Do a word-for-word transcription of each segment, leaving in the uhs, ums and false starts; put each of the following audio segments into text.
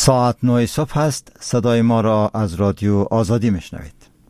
ساعت نه صبح است. صدای ما را از رادیو آزادی میشنوید.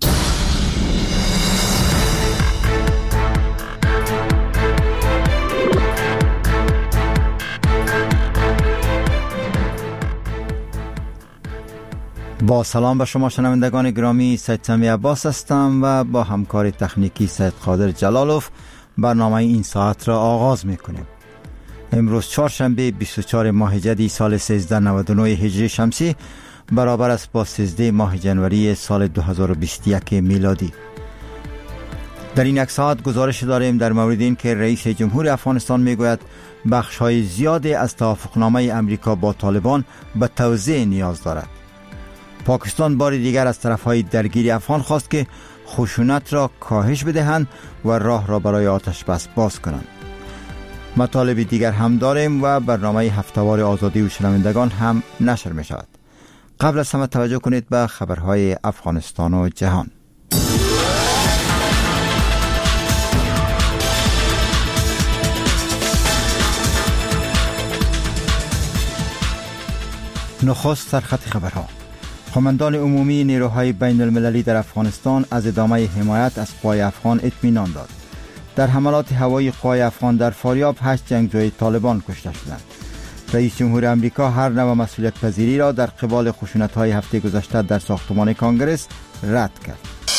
با سلام به شما شنوندگان گرامی، سید سمی عباس هستم و با همکار تکنیکی سید قادر جلالوف برنامه این ساعت را آغاز میکنیم. امروز چهارشنبه بیست و چهارم ماه جدی سال سیزده نود و نه هجری شمسی برابر است با سیزده ماه جنوری سال دو هزار و بیست و یک میلادی. در این یک ساعت گزارش داریم در مورد این که رئیس جمهور افغانستان میگوید بخش‌های زیادی از توافقنامه امریکا با طالبان به توزیع نیاز دارد. پاکستان بار دیگر از طرف‌های درگیر افغان خواست که خشونت را کاهش بدهند و راه را برای آتش بس باز کنند. مطالب دیگر هم داریم و برنامه هفته‌وار آزادی و شنوندگان هم نشر می شود. قبل از همه توجه کنید به خبرهای افغانستان و جهان. نخست سرخط خبرها. قماندان عمومی نیروهای بین المللی در افغانستان از ادامه حمایت از قوای افغان اطمینان داد. در حملات هوایی قوای افغان در فاریاب هشت جنگجوی طالبان کشته شدند. رئیس جمهور امریکا هر نوع مسئولیت پذیری را در قبال خشونت‌های هفته گذشته در ساختمان کانگرس رد کرد.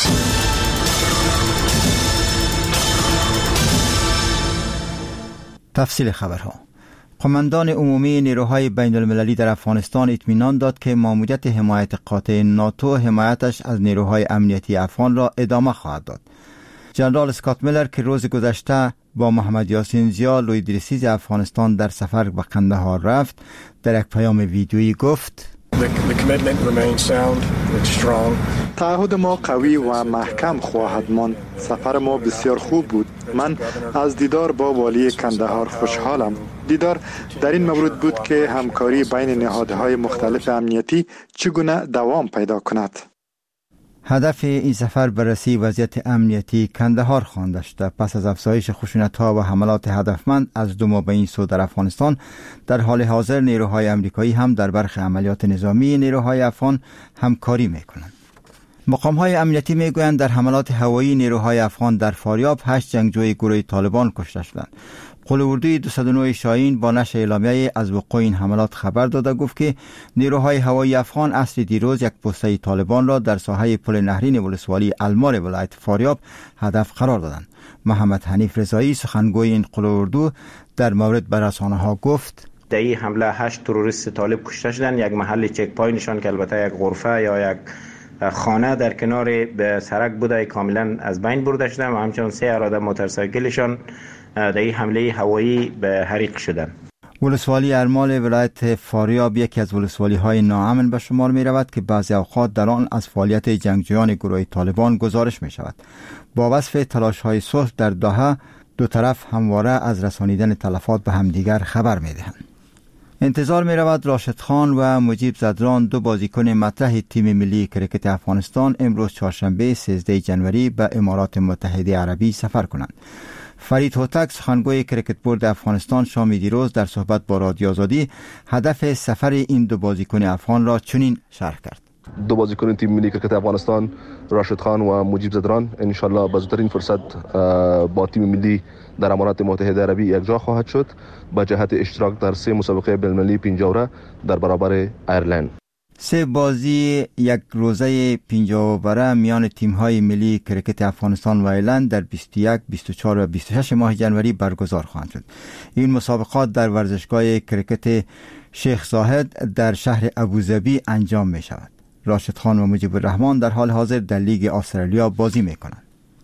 تفصیل خبرها. قماندان عمومی نیروهای بین المللی در افغانستان اطمینان داد که ماموریت حمایت قاطع ناتو حمایتش از نیروهای امنیتی افغان را ادامه خواهد داد. جنرال اسکات میلر که روز گذشته با محمد یاسین زیا لوی درسیز افغانستان در سفر به قندهار رفت، در یک پیام ویدیویی گفت: تعهد ما قوی و محکم خواهد ماند. سفر ما بسیار خوب بود. من از دیدار با والی قندهار خوشحالم. دیدار در این مورد بود که همکاری بین نهادهای مختلف امنیتی چگونه دوام پیدا کند. هدف این سفر بررسی وضعیت امنیتی قندهار خوانده شده. پس از افزایش خشونت‌ها و حملات هدفمند از دو ماه به این سو در افغانستان، در حال حاضر نیروهای امریکایی هم در برخی عملیات نظامی نیروهای افغان همکاری می‌کنند. مقام‌های امنیتی می‌گویند در حملات هوایی نیروهای افغان در فاریاب هشت جنگجوی گروه طالبان کشته شدند. قل‌اردوی دویست و نه شاهین با نشر اعلامیه از وقوع این حملات خبر داده گفت که نیروهای هوایی افغان عصر دیروز یک پسته طالبان را در ساحه پل نهرین ولسوالی المار ولایت فاریاب هدف قرار دادند. محمد حنیف رضایی سخنگوی این قل‌اردو در مورد به رسانه‌ها گفت: در این حمله هشت تروریست طالب کشته شدند. یک محل چک پوینتشان که البته یک غرفه یا یک خانه در کنار به سرک بوده کاملا از بین برده شدند و همچنین سه اراده موتورسایکلشان در این حمله هوایی به حریق شدند. ولسوالی ارمال ولایت فاریاب یکی از ولسوالی های ناامن به شمار می رود که بعضی اوقات در آن از فعالیت جنگجویان گروه طالبان گزارش می شود. با وصف تلاش های صلح در دوحه، دو طرف همواره از رسانیدن تلفات به همدیگر خبر می دهند. انتظار می رود راشد خان و مجیب زدران، دو بازیکن مطرح تیم ملی کرکت افغانستان، امروز چهارشنبه سیزده جنوری به امارات متحده عربی سفر کنند. فرید هوتک سخنگوی کرکت بورد افغانستان شام دیروز در صحبت با رادیو آزادی هدف سفر این دو بازیکن افغان را چنین شرح کرد: دو بازیکن تیم ملی کرکت افغانستان راشد خان و مجیب زدران ان شاء الله به زودترین فرصت با تیم ملی در امارات متحده عربی یکجا خواهد شد با جهت اشتراک در سه مسابقه بین‌المللی پنجاوره در برابر ایرلند. سه بازی یک روزه پنجاوره میان تیم‌های ملی کرکت افغانستان و ایرلند در بیست و یک، بیست و چهار و بیست و شش ماه جنوری برگزار خواهند شد. این مسابقات در ورزشگاه کرکت شیخ زاهد در شهر ابوظبی انجام می شود. راشد خان و مجیب الرحمن در حال حاضر در لیگ استرالیا بازی می کنند.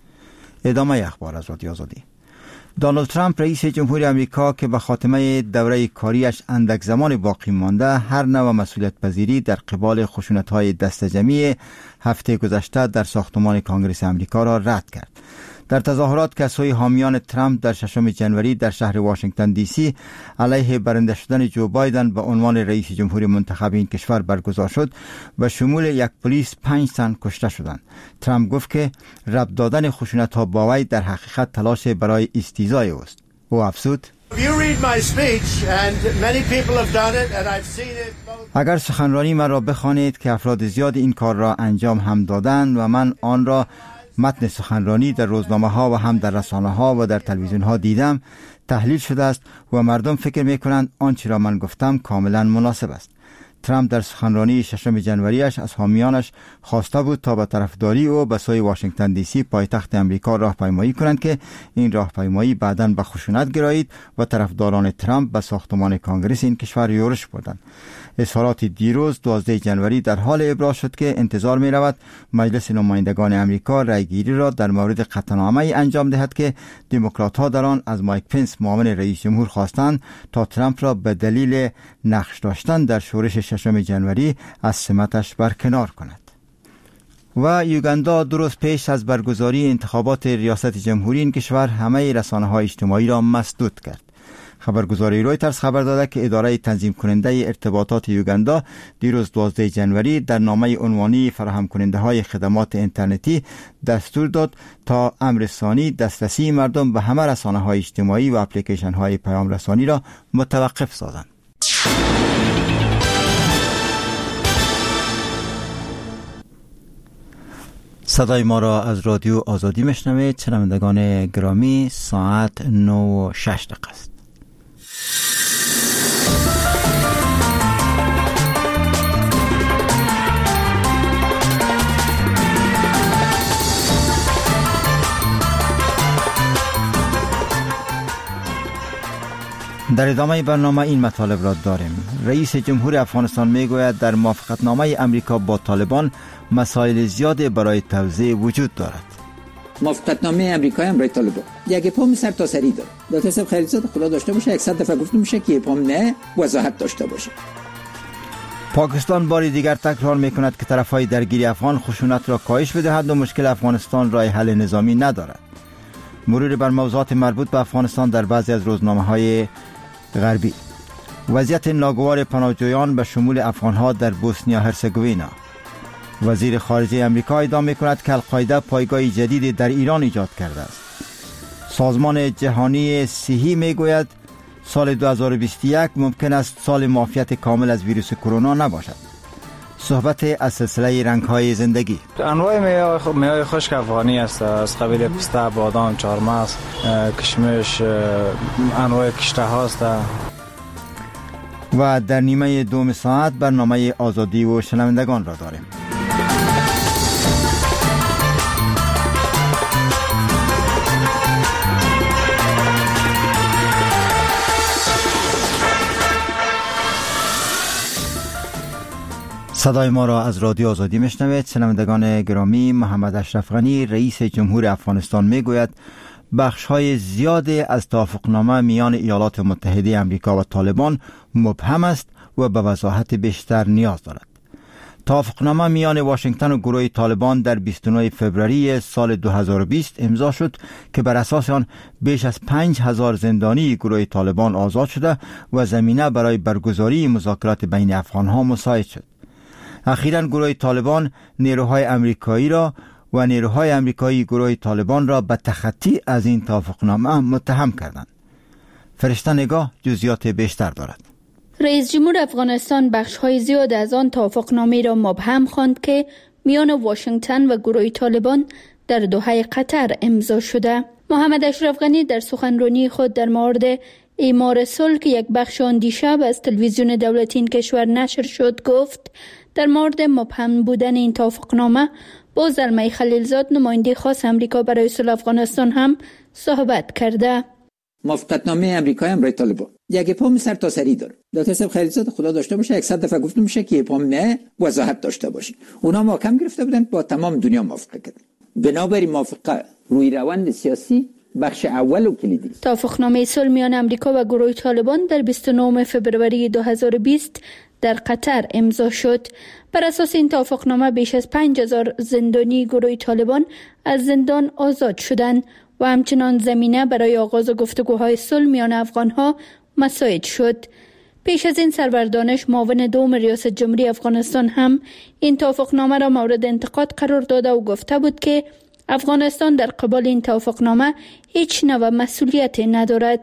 ادامه اخبار از رادیو آزادی. دونالد ترامپ رئیس جمهور امریکا که به خاتمه دوره کاریش اندک زمان باقی مانده، هر نوع مسئولیت پذیری در قبال خشونت‌های دست جمعی هفته گذشته در ساختمان کانگرس امریکا را رد کرد. در تظاهرات که از سوی حامیان ترامپ در ششم جنوری در شهر واشنگتن دی سی علیه برنده شدن جو بایدن به عنوان رئیس جمهور منتخب این کشور برگزار شد، به شمول یک پلیس پنج تن کشته شدند. ترامپ گفت که ربط دادن خشونت‌ها با وی در حقیقت تلاش برای استیزای اوست. او افزود: اگر سخنرانی من را بخوانید که افراد زیاد این کار را انجام هم دادند و من آن را متن سخنرانی در روزنامه ها و هم در رسانه ها و در تلویزیون ها دیدم، تحلیل شده است و مردم فکر می کنند آنچه را من گفتم کاملا مناسب است. ترامپ در سخنرانی ششم جنوریش از حامیانش خواسته بود تا به طرفداری او به سوی واشنگتن دی سی پایتخت امریکا راهپیمایی کنند که این راهپیمایی بعداً به خشونت گرایید و طرفداران ترامپ به ساختمان کانگرس این کشور یورش بردند. اظهارات دیروز دوازده جنوری در حال ابراز شد که انتظار می رود مجلس نمایندگان امریکا رأیگیری را در مورد قطعنامه‌ای انجام دهد که دموکرات ها در آن از مایک پنس معاون رئیس جمهور خواستند تا ترامپ را به دلیل نقش داشتن در شورش ششم جنوری از سمتش برکنار کند. و یوگاندا دو روز پیش از برگزاری انتخابات ریاست جمهوری این کشور همه رسانه‌های اجتماعی را مسدود کرد. خبرگزاری رویترز خبر داده که اداره تنظیم کننده ارتباطات یوگاندا دیروز دوازده جنوری در نامه عنوانی فراهم کننده های خدمات اینترنتی دستور داد تا امر ثانی دسترسی مردم به همه رسانه های اجتماعی و اپلیکیشن های پیام رسانی را متوقف سازند. صدای ما را از رادیو آزادی میشنوید. شنوندگان گرامی، ساعت نه و شش دقیقه است. در ادامه برنامه این مطالب را داریم. رئیس جمهور افغانستان میگوید در موافقتنامه امریکا با طالبان مسائل زیاد برای توزیع وجود دارد. موافقتنامه امریکا هم برای طالبان یک پام سر تا سری داره. دکتر صاحب خلیلزاده خدا داشته باشه، صد دفعه گفته میشه که پام نه وضاحت داشته باشه. پاکستان باری دیگر تکرار میکند که طرفهای درگیری افغان خشونت را کاهش بدهد و مشکل افغانستان راه حل نظامی ندارد. مرور بر موضوعات مربوط به افغانستان در بعضی از روزنامه‌های غربی. وضعیت ناگوار پناهجویان به شمول افغانها در بوسنیا هرسگوینا. وزیر خارجه امریکا ادعا می‌کند که القاعده پایگاه جدید در ایران ایجاد کرده است. سازمان جهانی صحی میگوید سال دو هزار و بیست و یک ممکن است سال معافیت کامل از ویروس کرونا نباشد. صحبت از سلسله رنگ‌های زندگی. انواع میوه میوه خشک افغانی است، از قبیل پسته، بادام، چهارمغز، کشمش، انواع کشته هاست. و در نیمه دوم ساعت برنامه آزادی و شنوندگان را داریم. صدای ما را از رادیو آزادی میشنوید. شنوندگان گرامی، محمد اشرف غنی رئیس جمهور افغانستان میگوید بخش‌های زیادی از توافقنامه میان ایالات متحده آمریکا و طالبان مبهم است و به وضاحت بیشتر نیاز دارد. توافقنامه میان واشنگتن و گروه طالبان در بیست و نه فوریه سال دو هزار و بیست امضا شد که بر اساس آن بیش از پنج هزار زندانی گروه طالبان آزاد شده و زمینه برای برگزاری مذاکرات بین افغانها مساعد شد. اخیراً گروه طالبان نیروهای امریکایی را و نیروهای امریکایی گروه طالبان را به تخطی از این توافقنامه متهم کردند. فرشته نگاه جزئیات بیشتر دارد. رئیس جمهور افغانستان بخش‌های زیاد از آن توافقنامه را مبهم خواند که میان واشنگتن و گروه طالبان در دوحه قطر امضا شده. محمد اشرف غنی در سخنرانی خود در مورد اعمار صلح که یک بخش آن دیشب از تلویزیون دولتی این کشور نشر شد گفت در مورد مبهم بودن این توافقنامه با زلمه خلیلزاد نماینده خاص امریکا برای صلح افغانستان هم صحبت کرده. موافقتنامه امریکا هم برای طالبان یک پام سر تا سری داره. دکتر صاحب خلیلزاده خدا داشته باشه، صد دفعه گفته میشه که پام نه وضاحت داشته باشه. اونا محکم گرفته بودن، با تمام دنیا موافقه کردن. بنابراین موافقه روی روند سیاسی بخش اول و کلیدی است. توافقنامه صلح میان امریکا و گروه طالبان در بیست و نه فوریه دو هزار و بیست در قطر امضا شد. بر اساس این توافقنامه بیش از پنج هزار زندانی گروه طالبان از زندان آزاد شدند و همچنان زمینه برای آغاز گفتگوهای صلح میان افغانها مساعد شد. پیش از این سرور دانش معاون دوم ریاست جمهوری افغانستان هم این توافقنامه را مورد انتقاد قرار داده و گفته بود که افغانستان در قبال این توافقنامه هیچ نوع مسئولیت ندارد.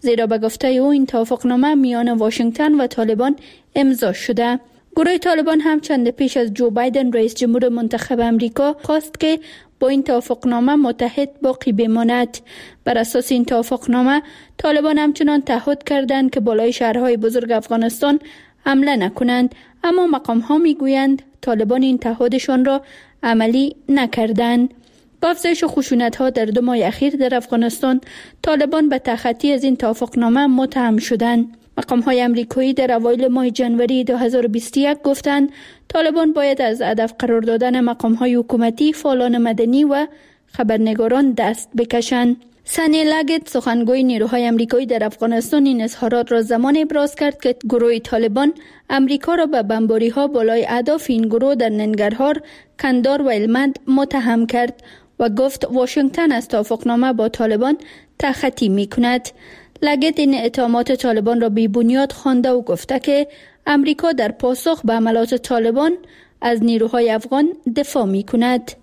زیرا به گفته او این توافقنامه میان واشنگتن و طالبان امضا شده. گروه طالبان هم چند پیش از جو بایدن رئیس جمهور منتخب امریکا خواست که با این توافقنامه متحد باقی بماند. بر اساس این توافقنامه طالبان همچنان تعهد کردند که بالای شهرهای بزرگ افغانستان حمله نکنند، اما مقام ها می گویند طالبان این تعهدشان را عملی نکردند. با افزایش خشونت ها در دو ماه اخیر در افغانستان، طالبان به تخطی از این توافقنامه متهم شدند. مقام های امریکایی در اوایل ماه جنوری دو هزار و بیست و یک گفتند طالبان باید از هدف قرار دادن مقام های حکومتی، فعالان مدنی و خبرنگاران دست بکشند. سانی لگت، سخنگوی نیروهای امریکایی در افغانستان، این اظهارات را زمان ابراز کرد که گروه طالبان امریکا را به بمباری ها بالای اهداف این گروه در ننگرهار، کندهار و هلمند متهم کرد و گفت واشنگتن از توافقنامه با طالبان تخطی می کند. لگت این اتهامات طالبان را بی بنیاد خوانده و گفته که امریکا در پاسخ به عملات طالبان از نیروهای افغان دفاع می کند.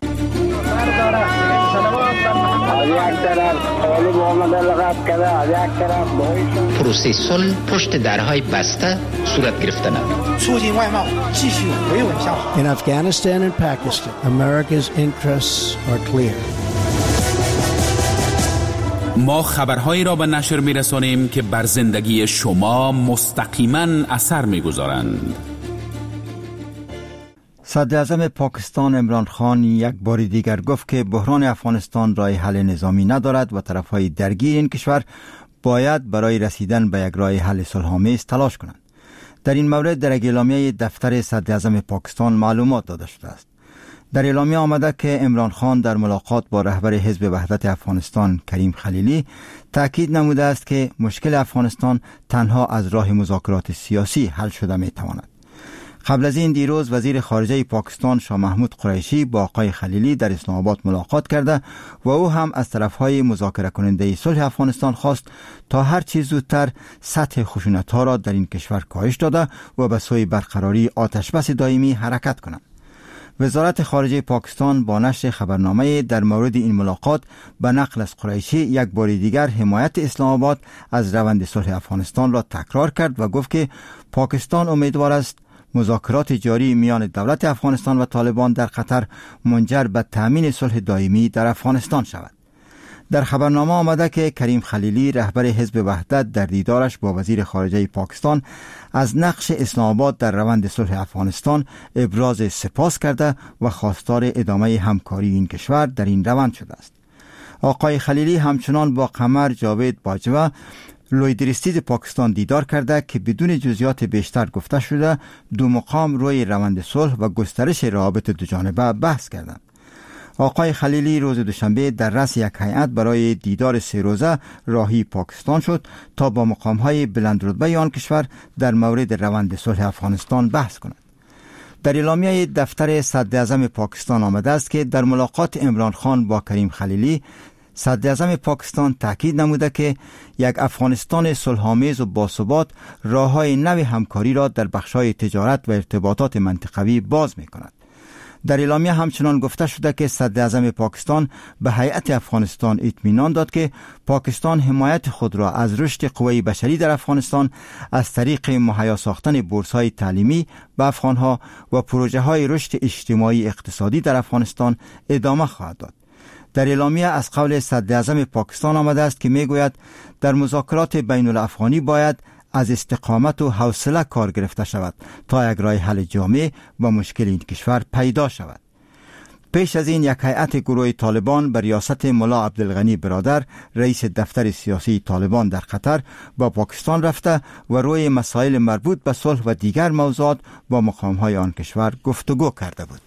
پروسه صلح پشت درهای بسته صورت گرفته نمود. In Afghanistan and Pakistan, America's interests are clear. ما خبرهایی را به نشر می‌رسانیم که بر زندگی شما مستقیما اثر می‌گذارند. صدراعظم پاکستان عمران خان یک بار دیگر گفت که بحران افغانستان راه حل نظامی ندارد و طرفهای درگیر این کشور باید برای رسیدن به یک راه حل صلح‌آمیز تلاش کنند. در این مورد در اعلامیه دفتر صدراعظم پاکستان معلومات داده شده است. در اعلامیه آمده که عمران خان در ملاقات با رهبر حزب وحدت افغانستان کریم خلیلی تاکید نموده است که مشکل افغانستان تنها از راه مذاکرات سیاسی حل شده می تواند. قبل از این دیروز وزیر خارجه پاکستان شاه محمود قریشی با آقای خلیلی در اسلام آباد ملاقات کرده و او هم از طرفهای مذاکره کننده صلح افغانستان خواست تا هر چیز زودتر سطح خشونت‌ها را در این کشور کاهش داده و به سوی برقراری آتشبس دائمی حرکت کنند. وزارت خارجه پاکستان با نشر خبرنامه در مورد این ملاقات به نقل از قریشی یک بار دیگر حمایت اسلام آباد از روند صلح افغانستان را تکرار کرد و گفت که پاکستان امیدوار است مذاکرات جاری میان دولت افغانستان و طالبان در قطر منجر به تامین صلح دائمی در افغانستان شود. در خبرنامه آمده که کریم خلیلی رهبر حزب وحدت در دیدارش با وزیر خارجه پاکستان از نقش اسلام آباد در روند صلح افغانستان ابراز سپاس کرده و خواستار ادامه همکاری این کشور در این روند شده است. آقای خلیلی همچنان با قمر جاوید باجوه لویدریستیز پاکستان دیدار کرده که بدون جزئیات بیشتر گفته شده دو مقام روی روند صلح و گسترش روابط دو جانبه بحث کردند. آقای خلیلی روز دوشنبه در رأس یک هیئت برای دیدار سه روزه راهی پاکستان شد تا با مقام‌های بلندرتبه آن کشور در مورد روند صلح افغانستان بحث کند. در اعلامیه دفتر صدراعظم پاکستان آمده است که در ملاقات عمران خان با کریم خلیلی صدراعظم پاکستان تاکید نموده که یک افغانستان صلح‌آمیز و باثبات راه‌های نوی همکاری را در بخش‌های تجارت و ارتباطات منطقوی باز می‌کند. در اعلامیه همچنان گفته شده که صدراعظم پاکستان به هیئت افغانستان اطمینان داد که پاکستان حمایت خود را از رشد قوه بشری در افغانستان از طریق مهیا ساختن بورس‌های تعلیمی به افغان‌ها و پروژه‌های رشد اجتماعی اقتصادی در افغانستان ادامه خواهد داد. در اعلامیه از قول صدراعظم پاکستان آمده است که میگوید در مذاکرات بین الافغانی باید از استقامت و حوصله کار گرفته شود تا یک راه حل جامع و مشکل این کشور پیدا شود. پیش از این یک هیئت گروه طالبان به ریاست ملا عبدالغنی برادر رئیس دفتر سیاسی طالبان در قطر با پاکستان رفته و روی مسائل مربوط به صلح و دیگر موضوعات با مقام‌های آن کشور گفتگو کرده بود.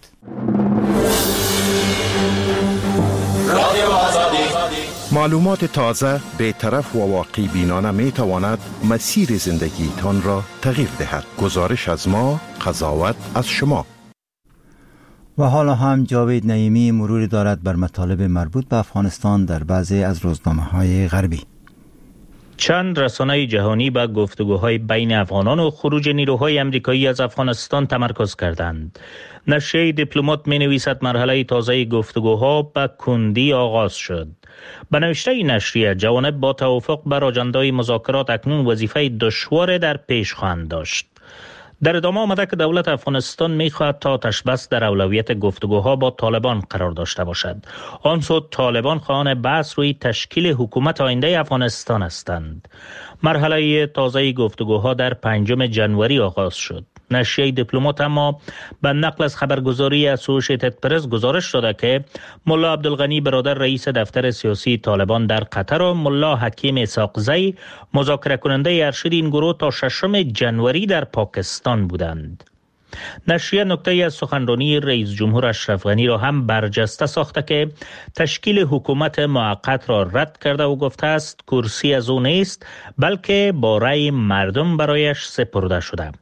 معلومات تازه، بی‌طرف و واقع بینانه می تواند مسیر زندگی تان را تغییر دهد. گزارش از ما، قضاوت از شما. و حالا هم جاوید نعیمی مروری دارد بر مطالب مربوط به افغانستان در بعضی از روزنامه‌های غربی. چند رسانه جهانی به گفتگوهای بین افغانان و خروج نیروهای امریکایی از افغانستان تمرکز کردند. نشریه دیپلمات می نویسد مرحله تازه گفتگوها به کندی آغاز شد. به نوشته نشریه، جوانب با توافق بر آجندای مذاکرات اکنون وظیفه دشوار در پیش خواهند داشت. در ادامه آمده که دولت افغانستان می‌خواهد تا آتش بس در اولویت گفتگوها با طالبان قرار داشته باشد. آن سو طالبان خواهان بحث روی تشکیل حکومت آینده افغانستان هستند. مرحله تازه گفتگوها در پنجم ژانویه آغاز شد. نشریه دیپلمات اما به نقل از خبرگزاری اسوشیتد پرس گزارش داده که ملا عبدالغنی برادر رئیس دفتر سیاسی طالبان در قطر و ملا حکیم اسحاقزی مذاکره کننده ارشد این گروه تا ششم ژانویه در پاکستان بودند. نشریه نکته از سخنرانی رئیس جمهور اشرف غنی را هم برجسته ساخته که تشکیل حکومت موقت را رد کرده و گفته است کرسی از او نیست بلکه با رأی مردم برایش سپرده شده.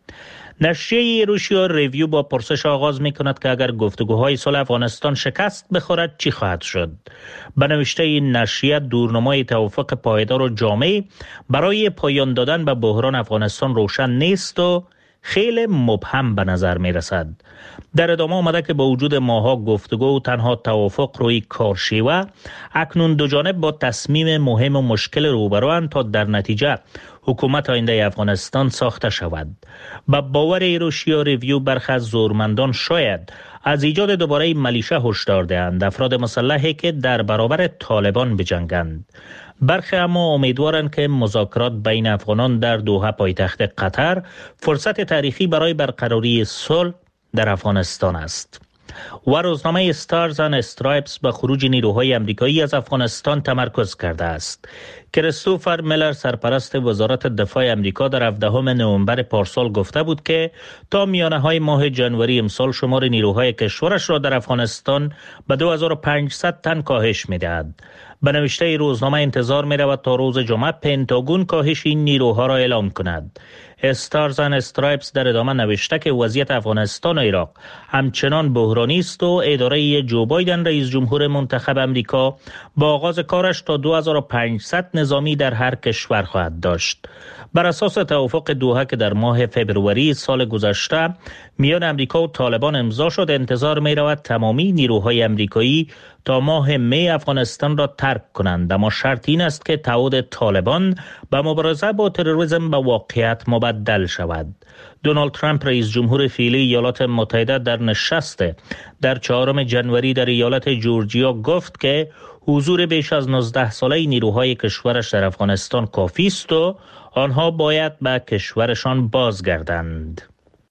نشریه روسیا ریویو با پرسش آغاز می کند که اگر گفتگوهای صلح افغانستان شکست بخورد چی خواهد شد؟ به نوشته این نشریه دورنمای توافق پایدار و جامع برای پایان دادن به بحران افغانستان روشن نیست و خیلی مبهم به نظر می رسد. در ادامه آمده که با وجود ماها گفتگو و تنها توافق روی کارشیوه، اکنون دو جانب با تصمیم مهم و مشکل روبروند تا در نتیجه حکومت آینده افغانستان ساخته شود. با باور روسیا ریویو برخی از زورمندان شاید از ایجاد دوباره ملیشه هشدار دهند، افراد مسلحی که در برابر طالبان بجنگند. برخی اما امیدوارند که مذاکرات بین افغانان در دوحه پایتخت قطر فرصت تاریخی برای برقراری صلح در افغانستان است. و روزنامه استارز اند استرایپس به خروج نیروهای امریکایی از افغانستان تمرکز کرده است. کریستوفر میلر سرپرست وزارت دفاع امریکا در هفدهم نوامبر پارسال گفته بود که تا میانه های ماه ژانویه امسال شمار نیروهای کشورش را در افغانستان به دو هزار و پانصد تن کاهش می‌دهد. به نوشته روزنامه انتظار می‌رود تا روز جمعه پنتاگون کاهش این نیروها را اعلام کند. استارز اند استرایپس در ادامه نوشته که وضعیت افغانستان و عراق همچنان بحرانی است و اداره جو بایدن رئیس جمهور منتخب امریکا با آغاز کارش تا دو هزار و پانصد نظامی در هر کشور خواهد داشت. بر اساس توافق دوحه که در ماه فبروری سال گذشته میان امریکا و طالبان امضا شد، انتظار می رود تمامی نیروهای امریکایی تا ماه می افغانستان را ترک کنند، اما شرط این است که تعهد طالبان به مبارزه با تروریسم به واقعیت مبدل شود. دونالد ترامپ رئیس جمهور فعلی ایالات متحده در نشست در چهارم ژانویه در ایالت جورجیا گفت که حضور بیش از نوزده ساله نیروهای کشورش در افغانستان کافی است و آنها باید به کشورشان بازگردند.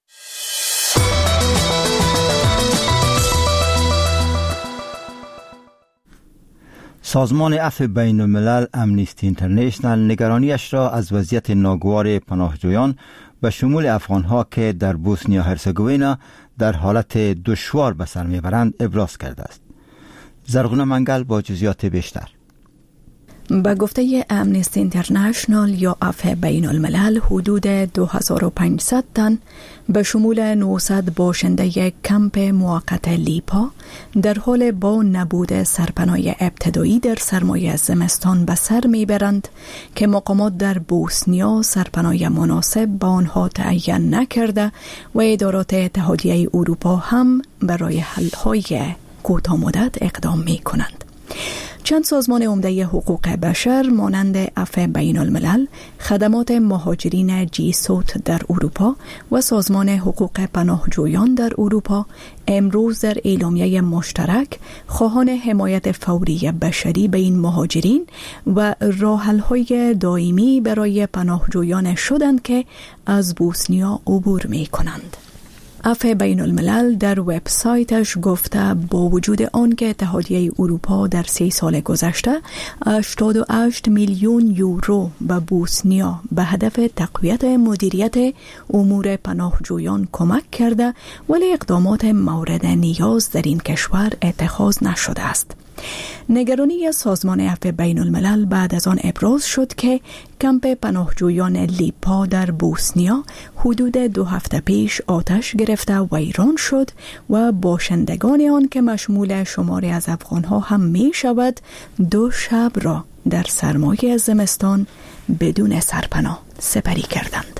سازمان عفو بین الملل امنیستی اینترنشنال نگرانیش را از وضعیت ناگوار پناهجویان به شمول افغانها که در بوسنیا هرزگوینا در حالت دشوار به سر میبرند ابراز کرده است. زرغونه منگل با جزئیات بیشتر. به گفته امنیستی اینترنشنال یا عفو بین الملل، حدود دو هزار و پانصد تن به شمول نهصد باشنده کمپ موقت لیپا در حال با نبود سرپناه ابتدایی در سرمای زمستان به سر میبرند که مقامات در بوسنیا سرپناه مناسب با آنها تعیین نکرده و ادارات اتحادیه اروپا هم برای حل‌های کوتاه مدت اقدام می کنند. چند سازمان عمده حقوق بشر مانند عفو بین الملل، خدمات مهاجرین جی سوت در اروپا و سازمان حقوق پناهجویان در اروپا امروز در اعلامیه مشترک خواهان حمایت فوری بشری به این مهاجرین و راه‌حل‌های دائمی برای پناهجویان شدند که از بوسنیا عبور می کنند. عفو بین الملل در وبسایتش گفته با وجود آن که اتحادیه اروپا در سی سال گذشته هشتاد و هشت میلیون یورو به بوسنیا به هدف تقویت مدیریت امور پناهجویان کمک کرده، ولی اقدامات مورد نیاز در این کشور اتخاذ نشده است. نگرانی سازمان عفو بین الملل بعد از آن ابراز شد که کمپ پناهجویان لیپا در بوسنیا حدود دو هفته پیش آتش گرفته و ویران شد و باشندگان آن که مشمول شماری از افغانها هم می شود دو شب را در سرمایه زمستان بدون سرپناه سپری کردند.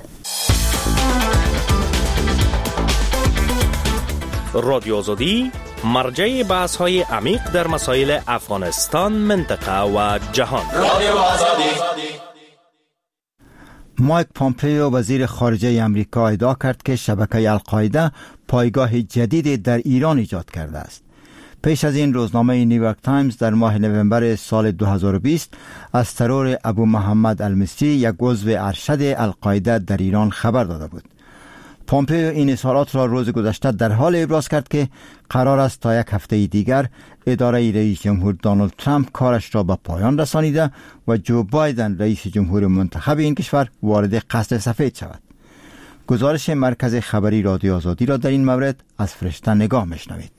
رادیو آزادی مرجع بحث های عمیق در مسائل افغانستان، منطقه و جهان. رادیو آزادی. مایک پامپیو وزیر خارجه امریکا ادعا کرد که شبکه القاعده پایگاه جدید در ایران ایجاد کرده است. پیش از این روزنامه نیویورک تایمز در ماه نوامبر سال دو هزار و بیست از ترور ابو محمد المصری، یک عضو ارشد القاعده در ایران، خبر داده بود. پامپیو این اظهارات را روز گذشته در حال ابراز کرد که قرار است تا یک هفته دیگر اداره رئیس جمهور دونالد ترامپ کارش را به پایان رسانیده و جو بایدن رئیس جمهور منتخب این کشور وارد قصر سفید شود. گزارش مرکز خبری رادیو آزادی را در این مورد از فرشته نگاه میشنوید.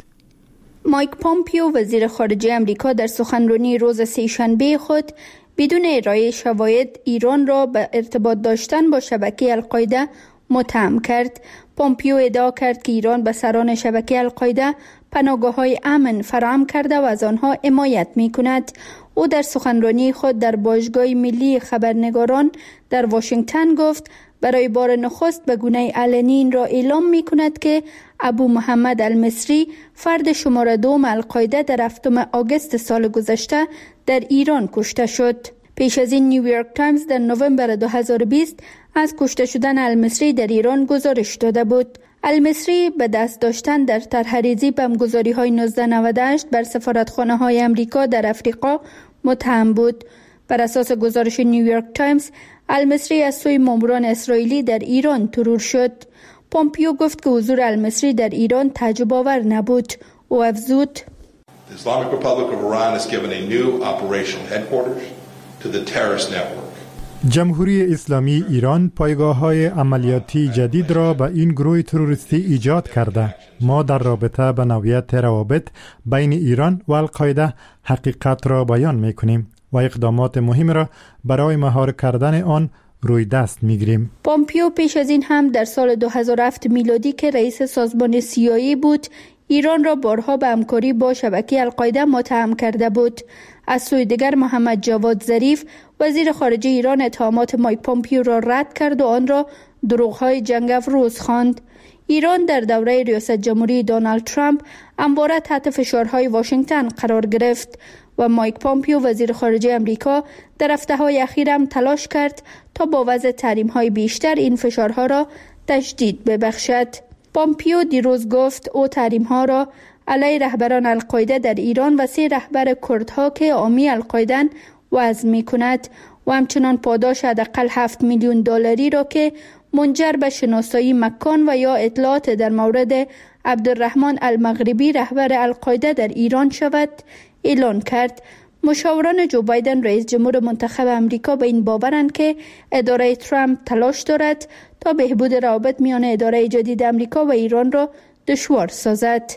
مایک پامپیو وزیر خارجه امریکا در سخنرانی روز سه‌شنبه خود بدون ارائه شواهد ایران را به ارتباط داشتن با شبکه القاعده متهم کرد. پامپیو ادعا کرد که ایران به سران شبکه القاعده پناهگاه‌های امن فراهم کرده و از آنها حمایت می‌کند. او در سخنرانی خود در باشگاه ملی خبرنگاران در واشنگتن گفت برای بار نخست به گونه علنی این را اعلام می‌کند که ابو محمد المصری فرد شماره دوم القاعده در هفتم آگوست سال گذشته در ایران کشته شد. پیش از این نیویورک تایمز در نوامبر دو هزار و بیست از کشته شدن المصری در ایران گزارش داده بود. المصری به دست داشتن در طرح‌ریزی بمبگذاری‌های نوزده نود و هشت بر سفارتخانه‌های امریکا در افریقا متهم بود. بر اساس گزارش نیویورک تایمز، المصری از سوی ماموران اسرائیلی در ایران ترور شد. پامپیو گفت که حضور المصری در ایران تعجب آور نبود. او افزود: The Islamic Republic of Iran has given a new operational headquarters to the terrorist network. جمهوری اسلامی ایران پایگاه‌های عملیاتی جدید را به این گروه تروریستی ایجاد کرده. ما در رابطه به نوعیت روابط بین ایران و القاعده حقیقت را بیان می‌کنیم و اقدامات مهم را برای مهار کردن آن روی دست می‌گیریم. پامپیو پیش از این هم در سال دو هزار و هفت میلادی که رئیس سازمان سی آی ای بود، ایران را بارها به همکاری با شبکه القاعده متهم کرده بود. از سوی دیگر محمد جواد ظریف وزیر خارجه ایران اتهامات مایک پامپیو را رد کرد و آن را دروغ‌های جنگ افروز خواند. ایران در دوره ریاست جمهوری دونالد ترامپ همواره تحت فشارهای واشنگتن قرار گرفت و مایک پامپیو وزیر خارجه امریکا در هفته‌های اخیر هم تلاش کرد تا با وضع تحریم‌های بیشتر این فشارها را تشدید ببخشد. پامپیو دیروز گفت او تحریم‌ها را علیه رهبران القاعده در ایران و سه رهبر کردها که حامی القاعده‌اند وضع می‌کند و همچنان پاداش حداقل هفت میلیون دلاری را که منجر به شناسایی مکان و یا اطلاعات در مورد عبدالرحمن المغربی رهبر القاعده در ایران شود اعلان کرد. مشاوران جو بایدن رئیس جمهور منتخب امریکا به این باورند که اداره ترامپ تلاش دارد تا بهبود روابط میان اداره جدید امریکا و ایران را دشوار سازد.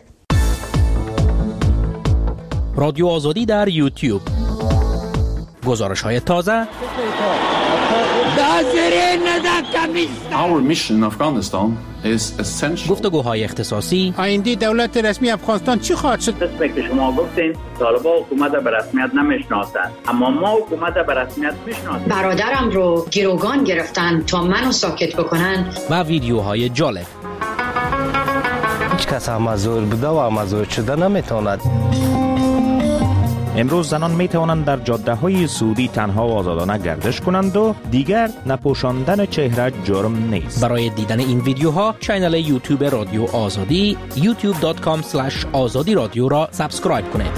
رادیو آزادی در یوتیوب. گزارش های تازه. Our mission in Afghanistan is essential. گفتگوهای اختصاصی. آینده دولت رسمی افغانستان چی خواهد شد؟ قسمی که شما گفتین طالبان حکومت به رسمیت نمیشناسند، اما ما حکومت به رسمیت میشناسیم. برادرم رو گروگان گرفتن تا منو ساکت بکنن. و ویدیوهای جالب. هیچ کس مزور بوده و مزور شده نمیتواند. امروز زنان می توانند در جاده های سعودی تنها و آزادانه گردش کنند و دیگر نپوشاندن چهره جرم نیست. برای دیدن این ویدیوها کانال یوتیوب رادیو آزادی یوتیوب دات کام اسلش آزادی رادیو را سابسکرایب کنید.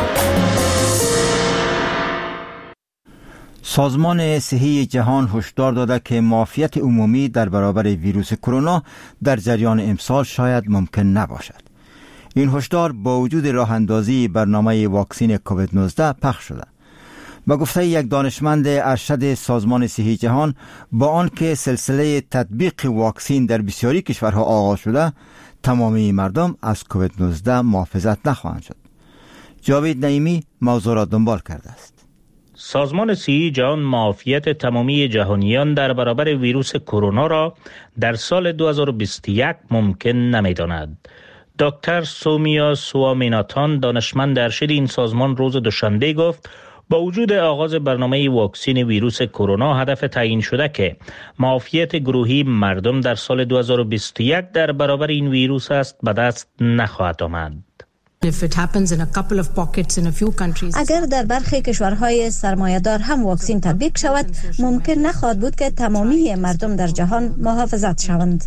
سازمان صحی جهان هشدار داده که معافیت عمومی در برابر ویروس کرونا در جریان امسال شاید ممکن نباشد. این هشدار با وجود راه اندازی برنامه واکسین کووید نوزده پخش شده. با گفته یک دانشمند ارشد سازمان صحی جهان، با آنکه سلسله تطبیق واکسین در بسیاری کشورها آغاز شده، تمامی مردم از کووید نوزده محافظت نخواهند شد. جاوید نعیمی موضوع را دنبال کرده است. سازمان صحی جهان معافیت تمامی جهانیان در برابر ویروس کرونا را در سال دو هزار و بیست و یک ممکن نمی‌داند. دکتر سومیا سوامیناتان دانشمند ارشد این سازمان روز دوشنبه گفت با وجود آغاز برنامه واکسین ویروس کرونا، هدف تعیین شده که معافیت گروهی مردم در سال دو هزار و بیست و یک در برابر این ویروس است به دست نخواهد آمد. اگر در برخی کشورهای سرمایه‌دار هم واکسین تطبیق شود، ممکن نخواهد بود که تمامی مردم در جهان محافظت شوند.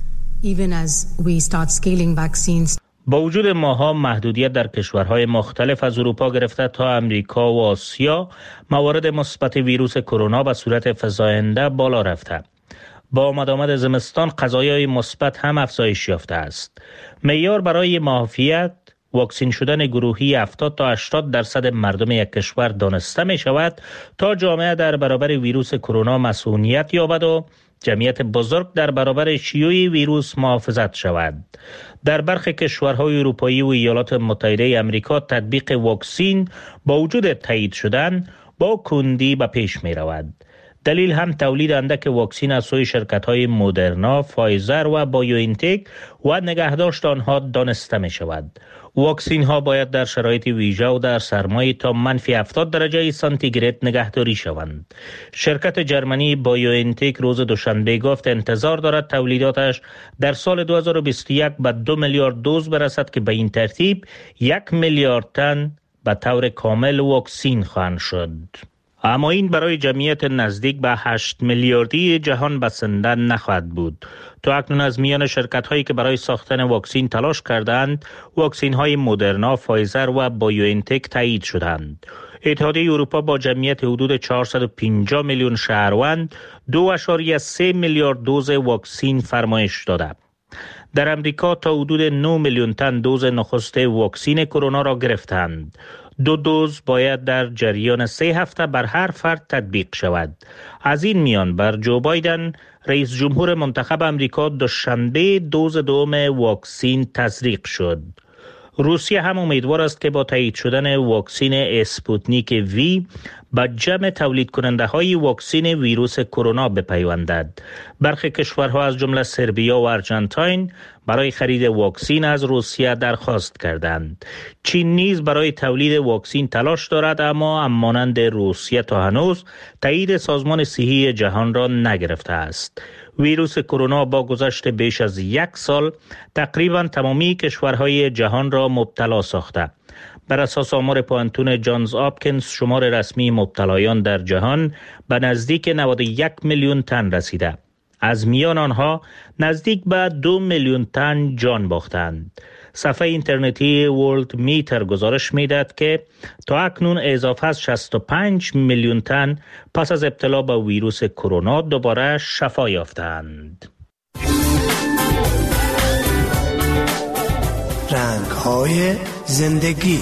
با وجود ماها محدودیت در کشورهای مختلف از اروپا گرفته تا امریکا و آسیا، موارد مثبت ویروس کرونا به صورت فزاینده بالا رفته. با آمد آمد زمستان قضایای مثبت هم افزایش یافته است. معیار برای معافیت واکسین شدن گروهی هفتاد تا هشتاد درصد مردم یک کشور دانسته می شود تا جامعه در برابر ویروس کرونا مسئولیت یابد و جمعیت بزرگ در برابر شیوع ویروس محافظت شود. در برخی کشورهای اروپایی و ایالات متحده آمریکا تطبیق واکسین با وجود تایید شدن با کندی به پیش می رود. دلیل هم تولید اندک واکسین از سوی شرکت‌های مدرنا، فایزر و بایوانتک و نگهداشت آنها دانسته می شود. واکسین ها باید در شرایط ویژه و در سرمای تا منفی هفتاد درجه سانتیگراد نگهداری شوند. شرکت جرمنی بایوانتک روز دوشنبه گفت انتظار دارد تولیداتش در سال دو هزار و بیست و یک به دو میلیارد دوز برسد که به این ترتیب یک میلیارد تن به طور کامل واکسین خواهند شد. اما این برای جمعیت نزدیک به هشت میلیاردی جهان بسنده نخواهد بود. تا اکنون از میان شرکت هایی که برای ساختن واکسین تلاش کردند، واکسین های مدرنا، فایزر و بایوانتک تایید شدند. اتحادیه اروپا با جمعیت حدود چهارصد و پنجاه میلیون شهروند دو اشاری سه میلیارد دوز واکسین فرمایش داده. در امریکا تا حدود نه میلیون تن دوز نخست واکسین کرونا را گرفتند. دو دوز باید در جریان سه هفته بر هر فرد تطبیق شود. از این میان بر جو بایدن رئیس جمهور منتخب امریکا دوشنبه دوز دوم واکسین تزریق شد. روسیه هم امیدوار است که با تایید شدن واکسین اسپوتنیک وی به جمع تولید کننده های واکسین ویروس کرونا بپیوندد. برخی کشورها از جمله سربیا و آرژانتین برای خرید واکسین از روسیه درخواست کردند. چین نیز برای تولید واکسین تلاش دارد، اما همانند روسیه تا هنوز تایید سازمان صحی جهان را نگرفته است. ویروس کرونا با گذشت بیش از یک سال تقریبا تمامی کشورهای جهان را مبتلا ساخته. بر اساس آمار پوانتون جانز آپکینز شمار رسمی مبتلایان در جهان به نزدیک نود و یک میلیون تن رسیده. از میان آنها نزدیک به دو میلیون تن جان باختند. صفحه اینترنتی ورلد میتر گزارش میدهد که تا اکنون اضافه از شصت و پنج میلیون تن پس از ابتلا به ویروس کرونا دوباره شفا یافتند. رنگ‌های زندگی.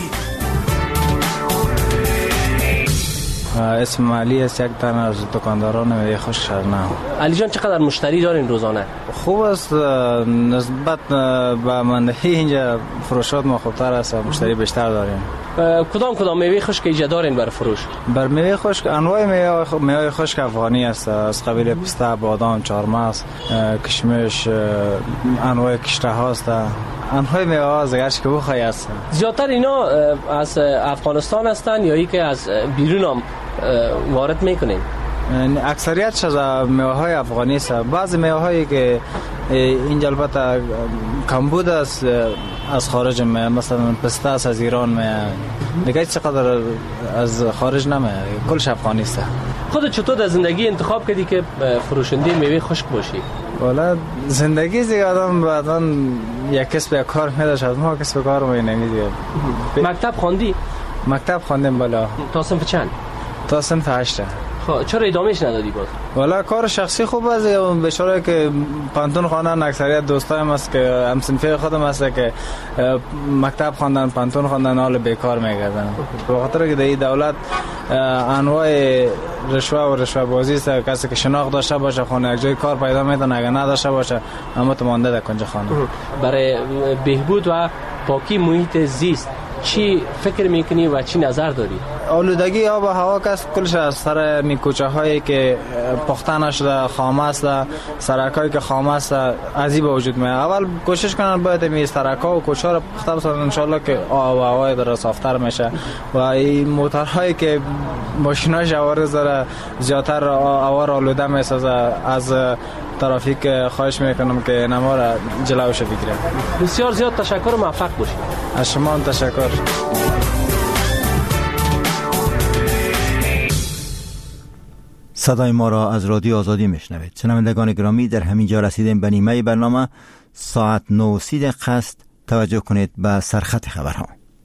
اسم علی است، یک تن از دکانداران میوه خشک شرنه. علی جان چقدر مشتری دارین روزانه؟ خوب است، نسبت به منده اینجا فروشات ما خوبتر است و مشتری بیشتر داریم. کدام کدام میوه خشک اینجا دارین برای فروش؟ بر میوه خشک انواع میوه میوه خشک افغانی است، از قبیل پسته، بادام، چهارمغز، کشمش، انواع کشته هاست. انواع میوه ها زگرش که بخوای است. زیادتر اینا از افغانستان هستن یا ای که از بیرون هم وارد میکنین؟ اکثریتش از میوه های افغانی است. بعضی میوه هایی که اینجا البته کمبود است از خارج میاد، مثلا پسته است از ایران میاد، دیگه چقدر از خارج نمیاد، کلش افغانی است. خودت چطور در زندگی انتخاب کردی که فروشنده میوه خشک باشی؟ والا زندگی دیگه آدم بعداً یک کسب یک کار میداشت، ما کسب کار می نمیدید. مکتب خواندی؟ مکتب خواندم بالا. تا صنف چند؟ تا صنف هشت. خب چرا ادامهش ندادی باز؟ والا کار شخصی خوب است، به شرطی که پانتون خواندن. اکثریت دوستایم است که هم صنفی خودم است که مکتب خواندن، پانتون خواندن، حال بیکار میگردن. به خاطر که در دولت انواع رشوه و رشوه بازی است، کسی که شناخت داشته باشه خانه یک جای کار پیدا میکنه، اگه نداشته باشه اما تو مانده در کنج خانه. برای بهبود و پاکی محیط زیست چی فکر میکنی و چی نظر داری؟ آلودگی آب و هوا کس کلش از سر نیکوچه هایی که پخته نشده، خامه است، سرکایی که خامه است، از این به وجود میاد. اول کوشش کنن باید می سرکا و کوچه رو پخته بسازن، ان شاء الله که آب و هوای در صافتر میشه. و این موتورهایی که ماشینای جوار زره زیادتر هوا آلوده میسازه، از ترافیک خواهش میکنم که نما را جلوش بگیره. بسیار زیاد تشکر و موفق باشید. از شما هم تشکر. صدای ما را از رادیو آزادی میشنوید. شنوندگان گرامی، در همین جا رسیدیم به نیمه برنامه. ساعت نه و سی دقیقه است. توجه کنید به سرخط خبرها.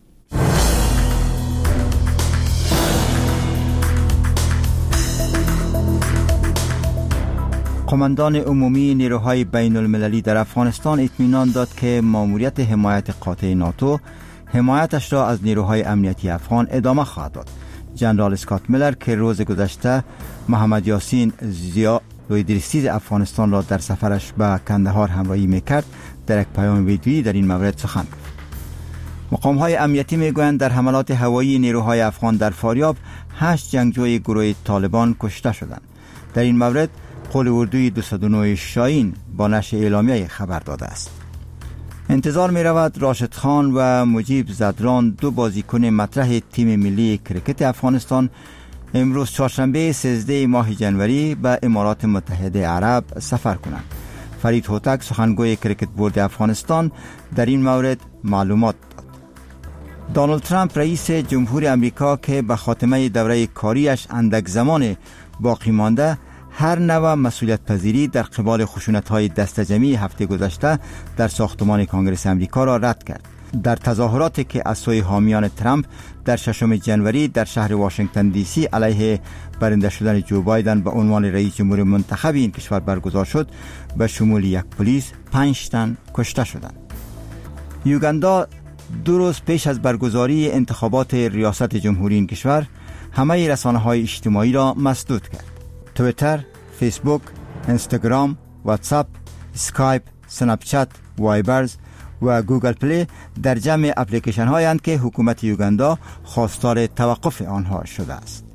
قماندان عمومی نیروهای بین المللی در افغانستان اطمینان داد که ماموریت حمایت قاطع ناتو حمایتش را از نیروهای امنیتی افغان ادامه خواهد داد. جنرال اسکات میلر که روز گذشته محمد یاسین زیا لویدریسیز افغانستان را در سفرش به کندهار همراهی میکرد، در یک پیام ویدیویی در این مورد سخن گفت. مقام های امنیتی میگویند در حملات هوایی نیروهای افغان در فاریاب هشت جنگجوی گروه طالبان کشته شدند. در این مورد قول اردوی دویست و نه شاهین با نشر اعلامیه خبر داده است. انتظار می رود راشد خان و مجیب زدران، دو بازیکن مطرح تیم ملی کرکت افغانستان، امروز چهارشنبه سیزده ماه جنوری به امارات متحده عرب سفر کنند. فرید هوتک سخنگوی کرکت بورد افغانستان در این مورد معلومات داد. دونالد ترامپ رئیس جمهور امریکا که به خاتمه دوره کاریش اندک زمان باقی مانده، هر نوع مسئولیت پذیری در قبال خشونت‌های دست جمعی هفته گذشته در ساختمان کنگره امریکا را رد کرد. در تظاهراتی که از سوی حامیان ترامپ در ششم جنوری در شهر واشنگتن دی سی علیه برنده شدن جو بایدن به عنوان رئیس جمهور منتخب این کشور برگزار شد، به شمول یک پلیس پنج تن کشته شدند. یوگاندا دو روز پیش از برگزاری انتخابات ریاست جمهوری این کشور همه رسانه‌های اجتماعی را مسدود کرد. تویتر، فیسبوک، اینستاگرام، واتساپ، اسکایپ، سنپ چت، وایبرز و گوگل پلی در جمع اپلیکیشن هایند که حکومت یوگاندا خواستار توقف آنها شده است.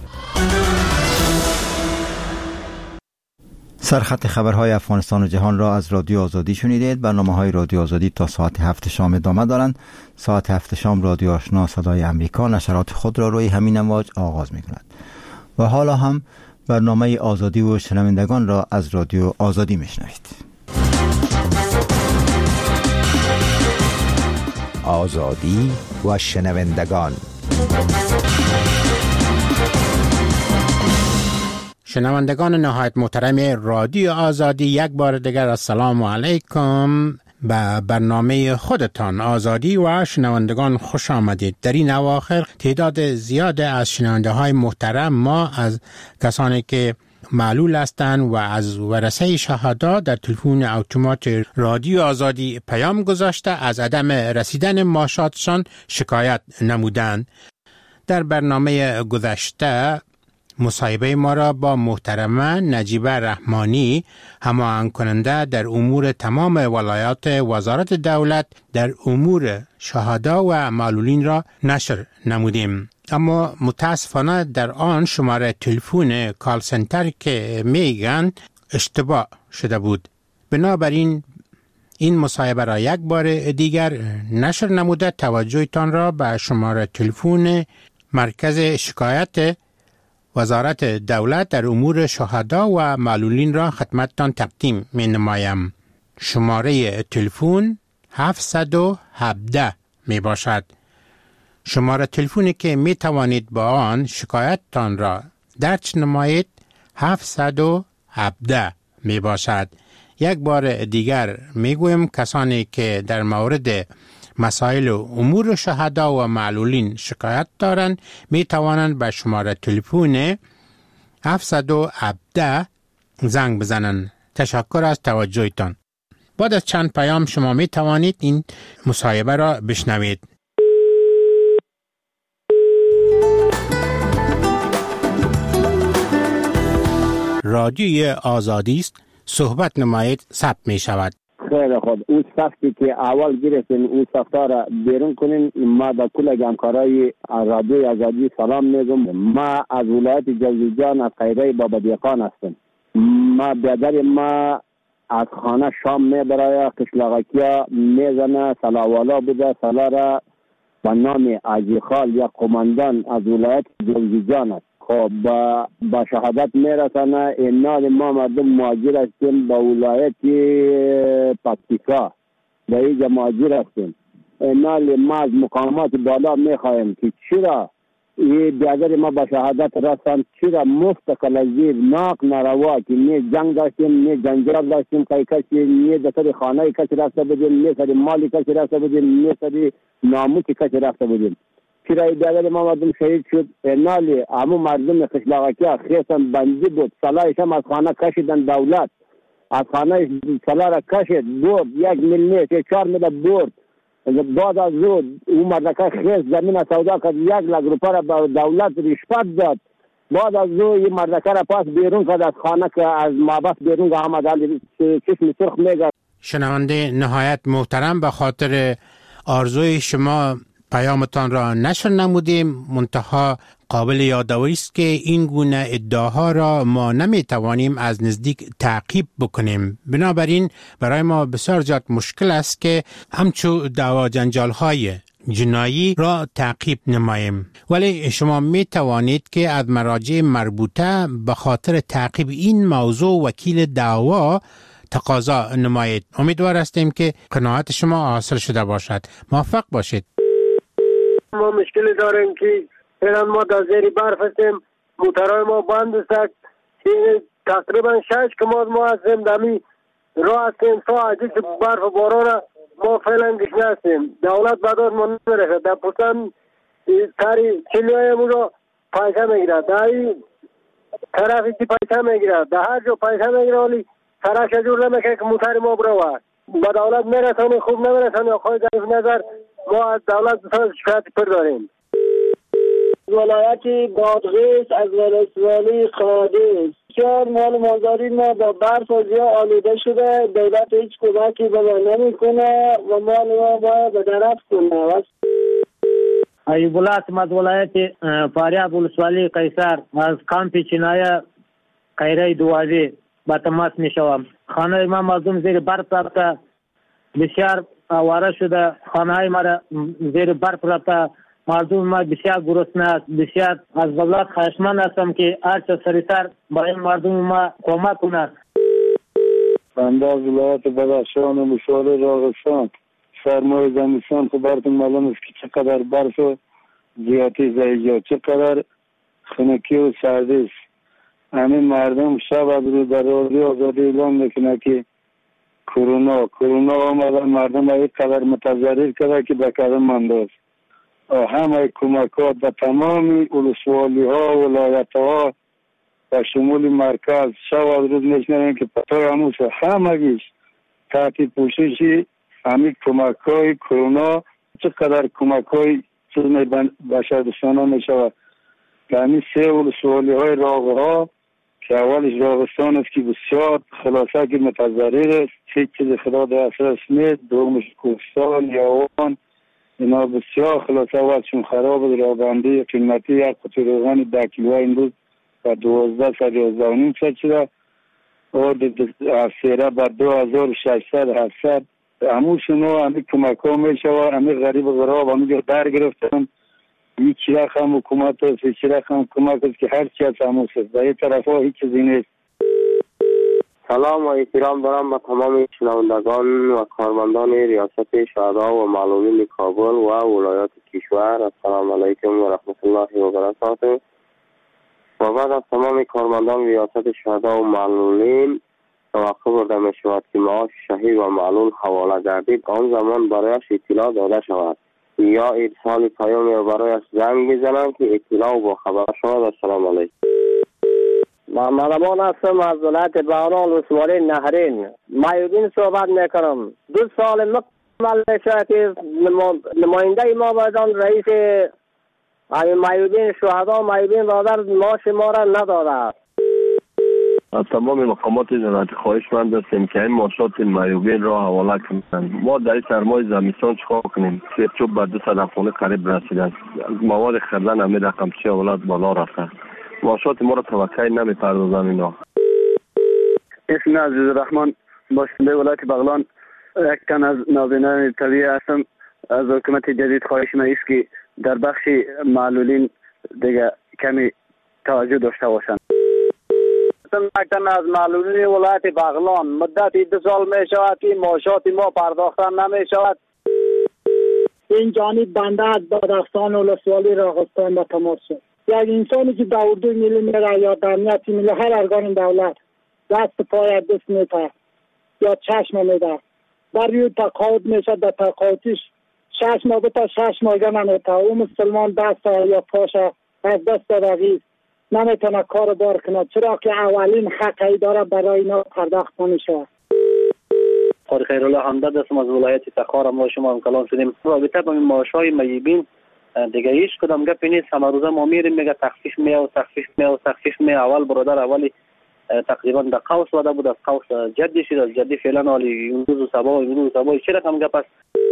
سرخط خبرهای افغانستان و جهان را از رادیو آزادی شنیدید. برنامه های رادیو آزادی تا ساعت هفت شام ادامه دارند. ساعت هفت شام رادیو آشنا صدای امریکا نشرات خود را روی همین امواج آغاز می کند. و حالا هم برنامه آزادی و شنوندگان را از رادیو آزادی میشنوید. آزادی و شنوندگان. شنوندگان نهایت محترم رادیو آزادی، یک بار دیگر السلام علیکم. به برنامه خودتان آزادی و شنوندگان خوش آمدید. در این اواخر تعداد زیاد از شنونده های محترم ما از کسانی که معلول هستند و از ورثه شهدا در تلفن اتومات رادیو آزادی پیام گذاشته از عدم رسیدن معاشاتشان شکایت نمودند. در برنامه گذشته مصاحبه ما را با محترمه نجیبه رحمانی، هماهنگ کننده در امور تمام ولایات وزارت دولت در امور شهدا و معلولین را نشر نمودیم. اما متاسفانه در آن شماره تلفن کال سنتر که میگن اشتباه شده بود. بنابراین این مصاحبه را یک بار دیگر نشر نموده توجهتان را به شماره تلفن مرکز شکایت وزارت دولت در امور شهدا و معلولین را خدمتتان تقدیم می نمایم. شماره تلفن هفتصد و هفده می باشد. شماره تلفنی که می توانید با آن شکایتتان را درج نمایید هفتصد و هفده می باشد. یک بار دیگر می گویم کسانی که در مورد مسائل و امور شهدا و معلولین شکایت دارند می توانند به شماره تلفن هفتصد و هفده زنگ بزنند. تشکر از توجهتان. بعد از چند پیام شما می توانید این مصاحبه را بشنوید. رادیوی آزادی است. صحبت نمایید ثبت می شود. خیر خود اون سختی که اول گرفتین اون سختا را بیرون کنین. ما به کل همکارای رادیوی آزادی سلام میگم. ما از ولایت جوزجان از قیره بابا دیقان هستم. ما بیادر ما از خانه شام میبرای قشلاقکیا میزنه سلاوالا بوده سلا را به نام آجی خال یا قماندان از ولایت جوزجان است. خب با, با شهادت میرسانه. اینال ما مردم مهاجر هستیم با ولایت پکتیکا به اینجا مهاجر هستیم. اینال ما از مقامات بالا میخواهیم که چرا این بیادر ما با شهادت رسان چرا مستقل از زیر ناق نروا که نه جنگ داشتیم نه جنجال داشتیم که کسی نه دستر خانه کسی رفته بودیم نه سری مالی کسی رفته بودیم نه سری ناموسی کسی رفته بودیم. چرا این بیادر ما مردم شهید شد. اینالی همو مردم قشلاقکی خیستن بندی بود. صلاحش هم از خانه کشیدن دولت از خانه صلاح را کشید برد یک میل نیست چهار میل برد. بعد از او اون مردکه خیست زمین سودا کرد یک لک روپا را به دولت رشوت داد. بعد از او این مردکه را پاس بیرون کرد از خانه که از مابس بیرون آمد علی چشم سرخ میگرد. شنونده نهایت محترم، به خاطر آرزوی شما پیامتان را نشر نمودیم، منتها قابل یادآوری است که این گونه ادعاها را ما نمیتوانیم از نزدیک تعقیب بکنیم. بنابراین برای ما بسیار زیاد مشکل است که همچو دعوا جنجال های جنایی را تعقیب نماییم. ولی شما می توانید که از مراجع مربوطه به خاطر تعقیب این موضوع وکیل دعوا تقاضا نمایید. امیدوار هستیم که قناعت شما حاصل شده باشد. موفق باشید. ما مشکلی داریم که فعلا ما در زیر برف هستیم. موترهای ما بند است. تقریبا شش کماد ما هستیم دمی راه هستیم. تا عجیز برف و باران ما فعلا گشنه هستیم. دولت بداد ما نمیرسه. در پوستان تاری چلیای ما را پیسه میگیرد. در این طرفی که پیسه میگیرد. در هر جا پیسه میگیرد ولی سرش جور نمیکنه که موتر ما بروه. با دولت میرسانی خوب نمیرسانی. آخوی در نظر ما از دولت بسیار شکایت پر داریم. ولایت بادغیس از ولسوالی قادس چهار مال مازاری ما با برف و زیا آلوده شده. دولت هیچ کمکی به ما نمیکنه و مال ما باید به درف کنه. ایوب الله هستم از ولایت فاریاب ولسوالی قیصر از کامپ چینای قیره دوازی با تماس میشوم. خانه ما مردم زیر برف رفته، بسیار آواره شده. خانه های ما زیر برف رفته، مردم ما بسیار گرسنه است. بسیار از دولت خواهشمند هستم که هر چه سریعتر برای مردم ما کمک کند. بنده از ولایت بدخشان و مشوار راغستان سرمای زمستان خبرتون معلوم است که چقدر برف و زیادی زیجا چقدر خنکی و سردی است. همین مردم شب از رو در رادیو آزادی اعلام میکنه که کرونا کرونا آمده. مردم های قدر متضرر کرده که به قدم مانده است. همه کمکات به تمام ولسوالی ها و ولایت ها و شمول مرکز شب از روز میشنویم که پتای هموش همه گیش تحت پوششی همین کمک های کرونا چقدر کمک های چیز بشردوستانه می شود. همین سه ولسوالی های راغ ها که اولش راغستان است که بسیار خلاصه که متضرر است، هیچ چیز خدا دسترس نیست. دومش کوهستان یاوان اینا بسیار خلاصه وضعشون خراب است. رابندی قیمتی یک قطعه روغن ده کیلو این روز و دوازده صد یازده و نیم صد شده و سیره بر دو هزار و ششصد هفتصد. هموشون ها همین کمک ها می شود. همین غریب و غراب همین در گرفتن. هیچ رقم حکومت است، هیچ رقم کمک است که هر چی از هموش است. در این طرف ها هیچ چیزی نیست. سلام و احترام دارم به تمام شنوندگان و کارمندان ریاست شهدا و معلولین کابل و ولایات کشور. السلام علیکم و رحمت الله و برکاته. و بعد از تمام کارمندان ریاست شهدا و معلولین توقع برده می شود که معاش شهید و معلول حواله گردید، آن زمان برایش اطلاع داده شود یا ارسال پیامی و برایش زنگ بزنند که اطلاع و با خبر شود. السلام علیکم. محمد امان هستم از ولایت بهران ولسوالی نهرین. مایودین صحبت میکنم. دو سال مکمل شد که نماینده ما بودن رئیس مایودین شهدا مایودین برادر ماش ما را نداده. از تمام مقامات ولایت خواهشمند هستیم که این ماشات معیوبین را حواله کنند. ما در این سرمای زمستان چیکار کنیم؟ سه چوب به دویست افغانی قریب رسیده است. مواد خریدن همین رقم چه اولاد بالا رفته. ماشات ما را توقعی نمی‌پردازن اینا. اسم عزیز الرحمن باشنده ولایت بغلان، یک تن از نابینان طبیعی هستم. از حکومت جدید خواهش ما است که در بخش معلولین دیگه کمی توجه داشته باشند. یک تن از معلولین ولایت بغلان، مدتی دو سال می شود که معاشات ما پرداخته نمی شود. این جانب بنده از بادرخان ولسوالی راغستان به تماس شد. یک انسانی که در اردو ملی میره یا در امنیت ملی هر ارگان دولت دست پای دست میده یا چشم میده، در روی تقاعد میشه، در تقاعدش شش ماه بتا شش ماه نمیته. او مسلمان دست یا پاش از دست رقیز نمیتونه کار بار کنه، چرا که اولین حقی داره برای اینا پرداخت نمیشه. قاری خیرالله حمداد هستم از ولایت تخار. ما شما هم کلام شدیم رابطه با معاشهای معیوبین دیگه هیچ کدام گپی نیست. همه روزه ما میریم میگه تخفیف می و تخفیف می و تخفیف می. اول برادر اولی تقریبا در قوس وده بود، از قوس جدی شد، از جدی فعلا حالی اون روز و سبا اون روز و سبا چه رقم گپ است؟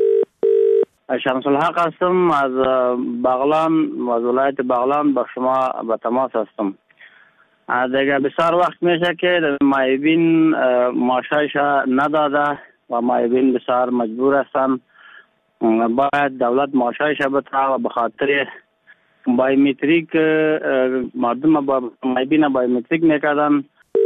شمس الحق هستم از بغلان، از ولایت بغلان با شما به تماس هستم. دیگه بسیار وقت میشه که معیوبین معاشش نداده و معیوبین بسیار مجبور هستن. باید دولت معاشش بده و به خاطر بایومتریک مردم با معیوبین بایومتریک میکردن.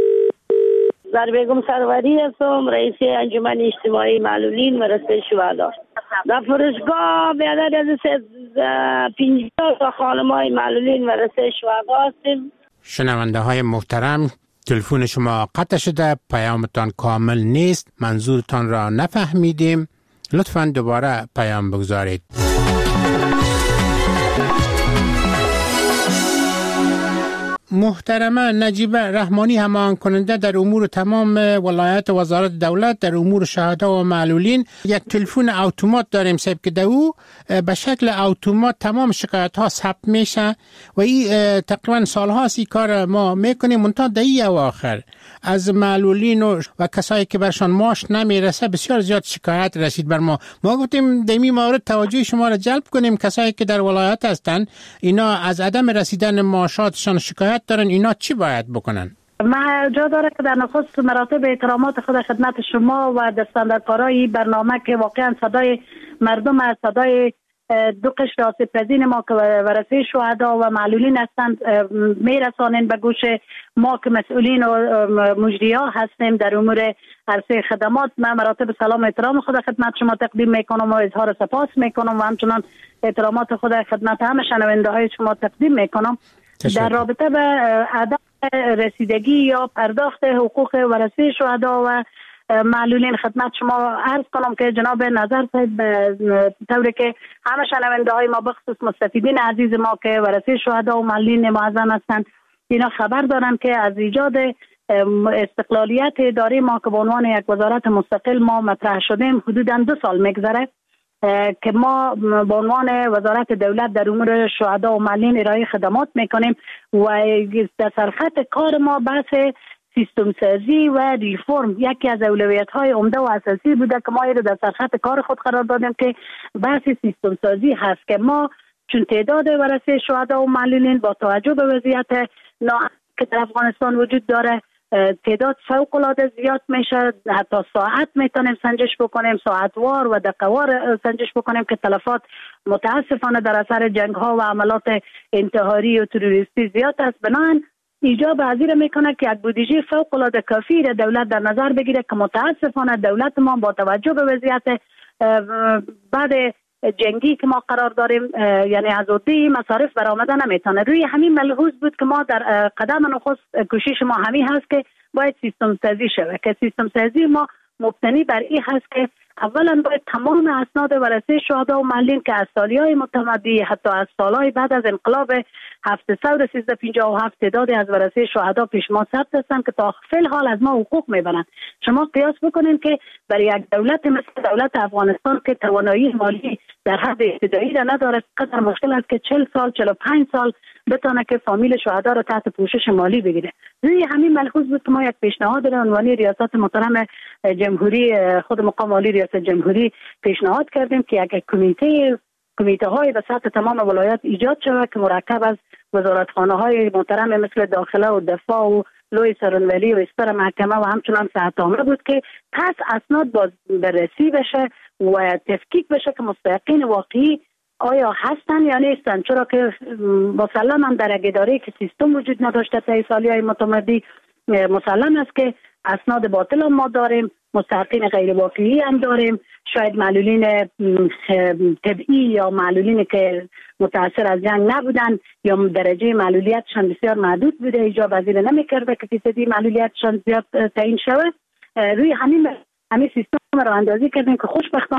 زربیگم سروری هستم، رئیس انجمن اجتماعی معلولین و رسل شهدا. در فرشگاه به عدد از پنجاه تا خانم‌های معلولین و رسل شهدا هستیم. شنونده های محترم، تلفن شما قطع شده، پیامتان کامل نیست، منظورتان را نفهمیدیم، لطفاً دوباره پیام بگذارید. محترمه نجیبه رحمانی همان کننده در امور تمام ولایت وزارت دولت در امور شهدا و معلولین، یک تلفن اتومات داریم سیب که دو به شکل اتومات تمام شکایت ها ثبت میشه و این تقریبا سال هاست این کار ما میکنیم. منتها دهی اواخر از معلولین و, و کسایی که برشان معاش نمیرسه بسیار زیاد شکایت رسید بر ما. ما گفتیم دمی مورد توجه شما را جلب کنیم، کسایی که در ولایت هستن اینا از عدم رسیدن معاشاتشان شکایت دارن، اینا چی باید بکنن؟ ما جا داره که در نخست مراتب احترامات خود خدمت شما و دستاندرکارای برنامه که واقعا صدای مردم از صدای دو قشر آسیب پذیر ما که ورثه شهدا و معلولین هستند میرسانیم به گوش ما که مسئولین و مجری‌ها هستیم در امور عرصه خدمات. من مراتب سلام احترام خود خدمت شما تقدیم میکنم و اظهار سپاس میکنم و همچنان احترامات خود خدمت همه شنونده های شما تقدیم میکنم. در رابطه به عدم رسیدگی یا پرداخت حقوق ورثه شهدا و معلولین خدمت شما عرض کنم که جناب نظر صاحب به طوری که همه شنونده های ما بخصوص مستفیدین عزیز ما که ورثه شهدا و معلولین معظم هستند اینا خبر دارن که از ایجاد استقلالیت اداره ما که به عنوان یک وزارت مستقل ما مطرح شدیم حدوداً دو سال میگذره که ما به عنوان وزارت دولت در امور شهدا و معلولین ارائه خدمات میکنیم و در سرخط کار ما بحث سیستم سازی و ریفرم یکی از اولویت های عمده و اساسی بوده که ما رو در سرخط کار خود قرار دادیم که بحث سیستم سازی هست که ما چون تعداد ورثه شهدا و معلولین با توجه به وضعیت ناامنی که در افغانستان وجود داره تعداد فوق العاده زیاد میشه، حتی ساعت میتونیم سنجش بکنیم، ساعتوار و دقیقوار سنجش بکنیم که تلفات متاسفانه در اثر جنگ ها و عملات انتحاری و تروریستی زیاد است. بنابراین ایجاب حاضر میکنه که یک بودجه فوق العاده کافی را دولت در نظر بگیره که متاسفانه دولت ما با توجه به وضعیت بعد جنگی که ما قرار داریم یعنی از عهده مصارف برآمده نمیتونه. روی همین ملحوظ بود که ما در قدم نخست کوشش ما همین هست که باید سیستم سازی شود که سیستم سازی ما مبتنی بر این هست که اولا باید تمام اسناد ورثه شهدا و معلولین که از سالیهای متمدی حتی از سالهای بعد از انقلاب هفتصد و سیزده پنجاه و هفت تعدادی از ورثه شهدا پیش ما ثبت هستند که تا فعل حال از ما حقوق میبرند. شما قیاس بکنید که برای یک دولت مثل دولت افغانستان که توانایی مالی در حد ابتدایی را نداره. قدر مشکل است که چهل سال چهل و پنج سال بتونه که فامیل شهدا را تحت پوشش مالی بگیره. روی همین ملحوظ بود که ما یک پیشنهاد در عنوان ریاست محترم جمهوری، خود مقام عالی ریاست جمهوری پیشنهاد کردیم که یک کمیته کمیته های به سطح تمام ولایات ایجاد شود که مرکب از وزارتخانه های محترم مثل داخله و دفاع و لوی سرانولی و استر محکمه و همچنان صحت عامه بود که پس اسناد باز بررسی بشه و تفکیک بشه که مستحقین واقعی آیا هستن یا نیستن، چرا که مسلم هم در یک اداره که سیستم وجود نداشته طی سالی‌های متمادی مسلم است که اسناد باطل هم ما داریم، مستحقین غیر واقعی هم داریم، شاید معلولین طبعی یا معلولین که متاثر از جنگ نبودن یا درجه معلولیتشان بسیار محدود بوده، ایجاب پذیر نمی‌کرده که فیصدی معلولیتشان زیاد تعیین شود. روی همین همین سیستم رو اندازی کردیم که خوشبختانه